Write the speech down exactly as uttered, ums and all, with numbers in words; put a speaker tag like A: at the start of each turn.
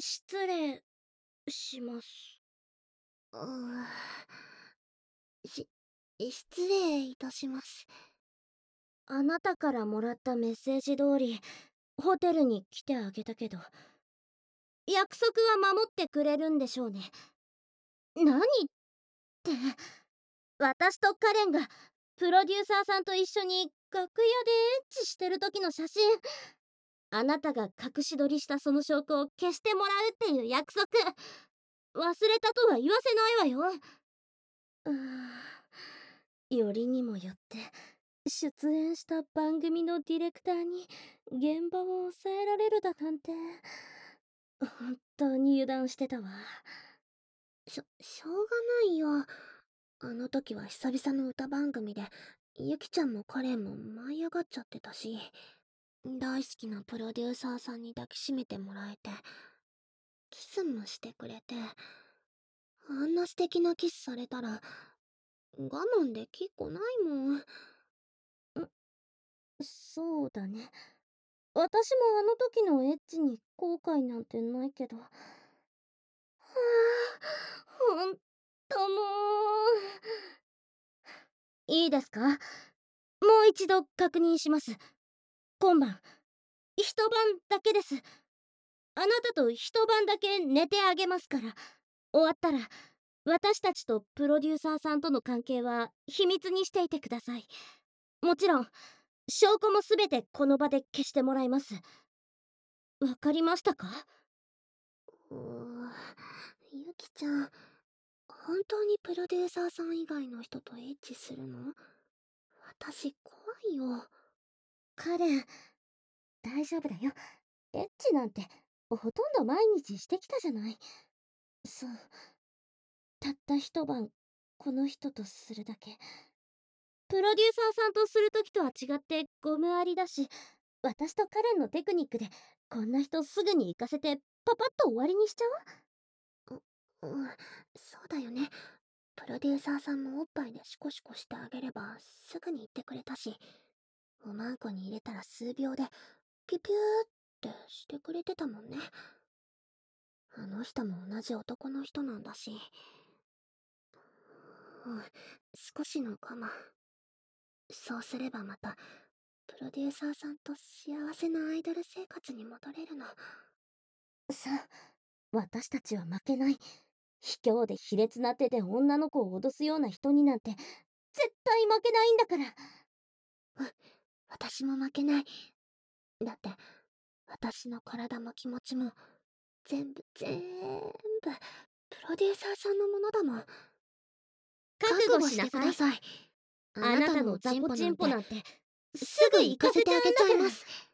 A: 失礼します。
B: うーし、失礼いたします。
A: あなたからもらったメッセージ通り、ホテルに来てあげたけど、約束は守ってくれるんでしょうね。何って、私とカレンがプロデューサーさんと一緒に楽屋でエッチしてる時の写真、あなたが隠し撮りしたその証拠を消してもらうっていう約束、忘れたとは言わせないわよ。うーん、よりにもよって出演した番組のディレクターに現場を抑えられるだなんて、本当に油断してたわ。
B: しょ、しょうがないよ。あの時は久々の歌番組で、ゆきちゃんもカレンも舞い上がっちゃってたし、大好きなプロデューサーさんに抱きしめてもらえて、キスもしてくれて、あんな素敵なキスされたら、我慢できっこないもん。
A: そうだね。私もあの時のエッチに後悔なんてないけど。はあ、ほんともう。いいですか？もう一度確認します。今晩、一晩だけです。あなたと一晩だけ寝てあげますから。終わったら、私たちとプロデューサーさんとの関係は秘密にしていてください。もちろん、証拠もすべてこの場で消してもらいます。わかりましたか？
B: うーゆきちゃん、本当にプロデューサーさん以外の人とエッチするの？私怖いよ。
A: カレン、大丈夫だよ。エッチなんて、ほとんど毎日してきたじゃない。そう。たった一晩、この人とするだけ。プロデューサーさんとするときとは違ってゴムありだし、私とカレンのテクニックで、こんな人すぐに行かせて、パパッと終わりにしちゃ
B: う、うん、そうだよね。プロデューサーさんもおっぱいでシコシコしてあげればすぐに言ってくれたし、おまんこに入れたら数秒でピュピューってしてくれてたもんね。あの人も同じ男の人なんだし。うん、少しの我慢。そうすればまた、プロデューサーさんと幸せなアイドル生活に戻れるの。
A: う。さあ、私たちは負けない。卑怯で卑劣な手で女の子を脅すような人になんて、絶対負けないんだから。
B: うん、私も負けない。だって、私の体も気持ちも、全部、全部、プロデューサーさんのものだもん。
A: 覚悟
B: 覚悟して
A: しなさい。
B: ください。あ
A: あなた
B: なたのお
A: のザコチ
B: ちんぽなんて、
A: ンポなんて、す
B: すぐ
A: ぐ
B: 行かせてあ
A: 行かせちゃ
B: げちゃいま
A: うんだから。
B: す。